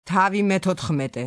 თავი მე-14.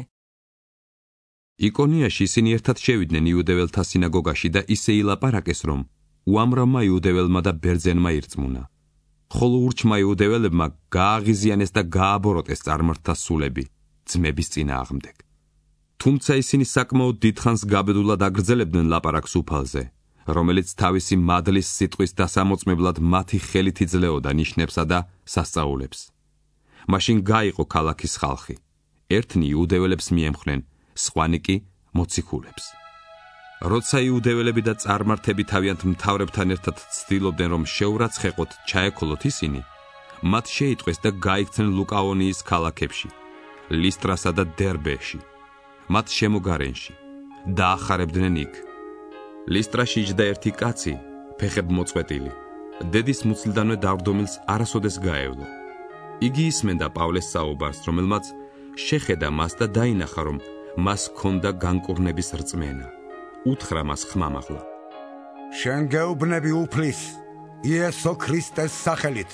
იკონიაში ისინი ერთად შევიდნენ იუდეველთა სინაგოგაში და ისე ილაპარაკეს, რომ უამრავმა იუდეველმა და ბერძენმა ირწმუნა. ხოლო ურჩმა იუდეველებმა გააღიზიანეს და გააბოროტეს წარმართთა სულები ძმების წინააღმდეგ. თუმცა ისინი საკმაოდ დიდხანს გაბედულად აგრძელებდნენ ლაპარაკს უფალზე, რომელიც თავისი მადლის სიტყვის დასამოწმებლად მათი ხელით იძლეოდა ნიშნებსა და სასწაულებს. მაშინ გაიყო ქალაქის ხალხი, ერთნი იუდეველებს მიემხრნენ, სხვანი კი მოციქულებს. როცა იუდეველები და წარმართები თავიანთ მთავრებთან ერთად ცდილობდნენ, რომ შეურაცხეყოთ ჩაექოლოთ ისინი, მათ შეიტყვეს და გაიქცნენ ლუკაონიის ქალაქებში, ლისტრასა და დერბეში, მათ შემოგარენში, დაახარებდნენ იქ. ლისტრაში იჯდა ერთი კაცი, ფეხებმოწყვეტილი, დედის მუცლიდანვე დავრდომილს არასოდეს გაევლო. იგი ისმენდა პავლეს საუბარს, რომელმაც შეხედა მას და დაინახა, რომ მას ჰქონდა განკურნების რწმენა. უთხრა მას ხმამაღლა: შენ გეუბნები უფლის იესო ქრისტეს სახელით.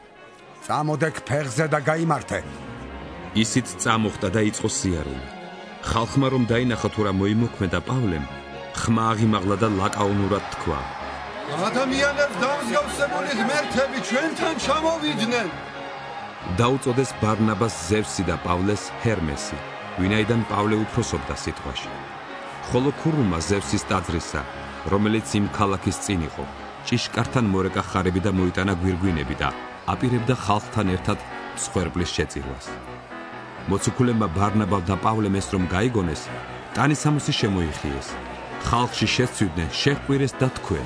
წამოდეკ ფეხზე და გაიმართე. ისიც წამოხდა და იწყო სიარული. ხალხმა რომ დაინახა თუ რა მოიმოქმედა პავლემ, ხმა აღიმაღლა და ლაკაუნურად თქვა: ადამიანებს დამსგავსებული ღმერთები ჩვენთან ჩამოვიდნენ. დაუწოდეს ბარნაბას ზევსი და პავლეს ჰერმესი, ვინაიდან პავლე უფროსობდა სიტყვაში. ხოლო ქურუმა ზევსის ტაძრისა, რომელიც იმ ქალაქის წინ იყო, ჭიშკართან მორეკა ხარები და მოიტანა გვირგვინები და აპირებდა ხალხთან ერთად მსხვერპლის შეწირვას. მოციქულებმა ბარნაბამ და პავლემ ეს რომ გაიგონეს, ტანისამოსი შემოიხიეს. ხალხში შეცვიდნენ, შეჰყვირეს და თქვეს: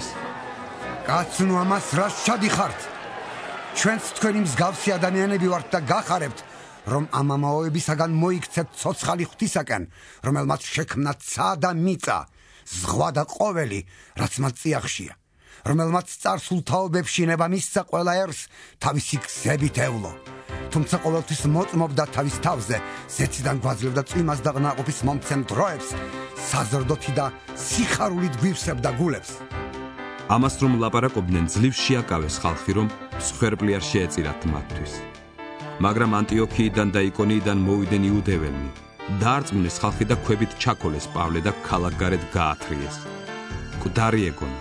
კაცნო, ამას რას ჩადიხართ? ჩვენც თქვენი მსგავსი ადამიანები ვართ და გახარებთ, რომ ამ ამაოებისაგან მოიქცეთ ცოცხალი ღვთისაკენ, რომელმაც შექმნა ცა და მიწა, ზღვა და ყოველი, რაც მათ წიაღშია, რომელმაც წარსულ თაობებში ნება მისცა ყველა ერს თავისი გზებით ევლო. თუმცა ყოველთვის მოწმობდა თავის თავზე, ზეციდან გვაძლევდა წვიმას და ნაყოფის მომცემ დროებს, საზრდოთი და სიხარულით გვივსებდა გულებს. ამას რომ ლაპარაკობდნენ, ძლივ შეაკავეს ხალხი, რომ მსხვერპლი არ შეეწირათ მათთვის. მაგრამ ანტიოქიიდან და იკონიიდან მოვიდნენ იუდეველნი. დაარწმუნეს ხალხი და ქვებით ჩაქოლეს პავლე და ქალაქგარეთ გაათრიეს. მკვდარი ეგონათ.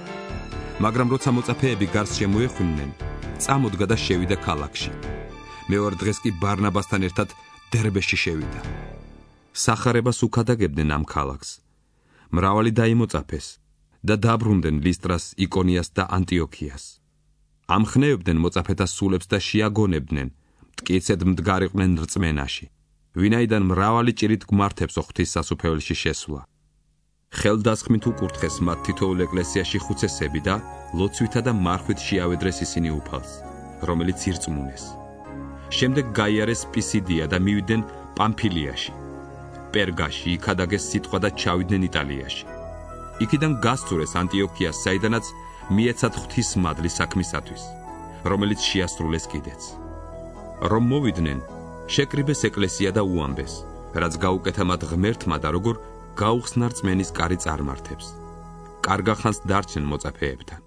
მაგრამ როცა მოწაფეები გარს შემოეხვიდნენ, წამოდგა და შევიდა ქალაქში. მეორე დღეს კი ბარნაბასთან ერთად დერბეში შევიდა. სახარებას უქადაგებდნენ ამ ქალაქს. მრავალი დაიმოწაფეს და დაბრუნდნენ ლისტრას, იკონიას და ანტიოქიას. ამხნევებდნენ მოწაფეთა სულებს და შეაგონებდნენ, მტკიცედ მდგარიყვნენ რწმენაში, ვინაიდან მრავალი ჭირით გმართებსო ღვთის სასუფეველში შესვლა. ხელდასხმით უკურთხეს მათ თითოეულ ეკლესიაში ხუცესები და ლოცვითა და მარხვით შეავედრეს ისინი უფალს, რომელიც ირწმუნეს. შემდეგ გაიარეს პისიდია და მივიდნენ პამფილიაში. პერგაში იქადაგეს სიტყვა და ჩავიდნენ იტალიაში. იქიდან გასწურეს ანტიოქიას, საიდანაც მიეცათ ღვთის მადლი საქმისათვის, რომელიც შეასრულეს კიდეც. რომ მოვიდნენ, შეკრიბეს ეკლესია და უამბეს, რაც გაუკეთა მათ ღმერთმა და როგორ გაუხსნა რწმენის კარი წარმართებს. კარგა ხანს დარჩნენ მოწაფეებთან.